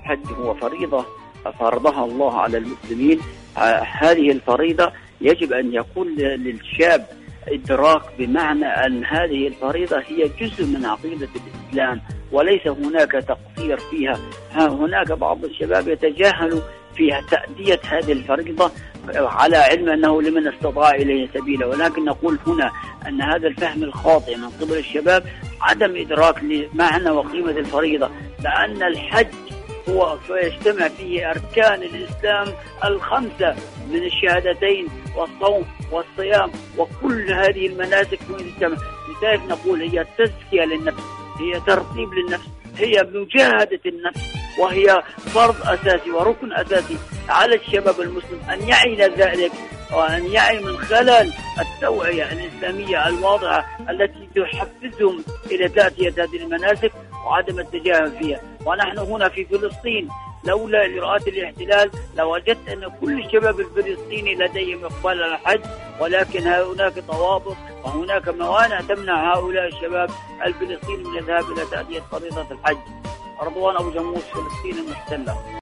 الحج هو فريضة فرضها الله على المسلمين. هذه الفريضة يجب أن يكون للشاب إدراك بمعنى أن هذه الفريضة هي جزء من عقيدة الإسلام وليس هناك تقصير فيها. هناك بعض الشباب يتجاهل في تأدية هذه الفريضة على علم أنه لمن استطاع إليه سبيلا، ولكن نقول هنا أن هذا الفهم الخاطئ من قبل الشباب عدم إدراك لمعنى وقيمة الفريضة، لأن الحج هو يجتمع فيه أركان الإسلام الخمسة من الشهادتين والصوم والصيام وكل هذه المناسك تجتمع. لذلك نقول هي تزكية للنفس، هي ترتيب للنفس، هي مجاهدة النفس، وهي فرض أساسي وركن أساسي على الشباب المسلم أن يعي ذلك، وأن يعي من خلال التوعية الإسلامية الواضحة التي تحفزهم إلى تأتية هذه المناسك وعدم التجاهل فيها. ونحن هنا في فلسطين لولا إجراءات الاحتلال لوجدت أن كل الشباب الفلسطيني لديهم إقبال على الحج، ولكن هناك ضوابط وهناك موانع تمنع هؤلاء الشباب الفلسطينيين من الذهاب إلى تأدية فريضة الحج. رضوان أبو جموس، فلسطين المحتلة.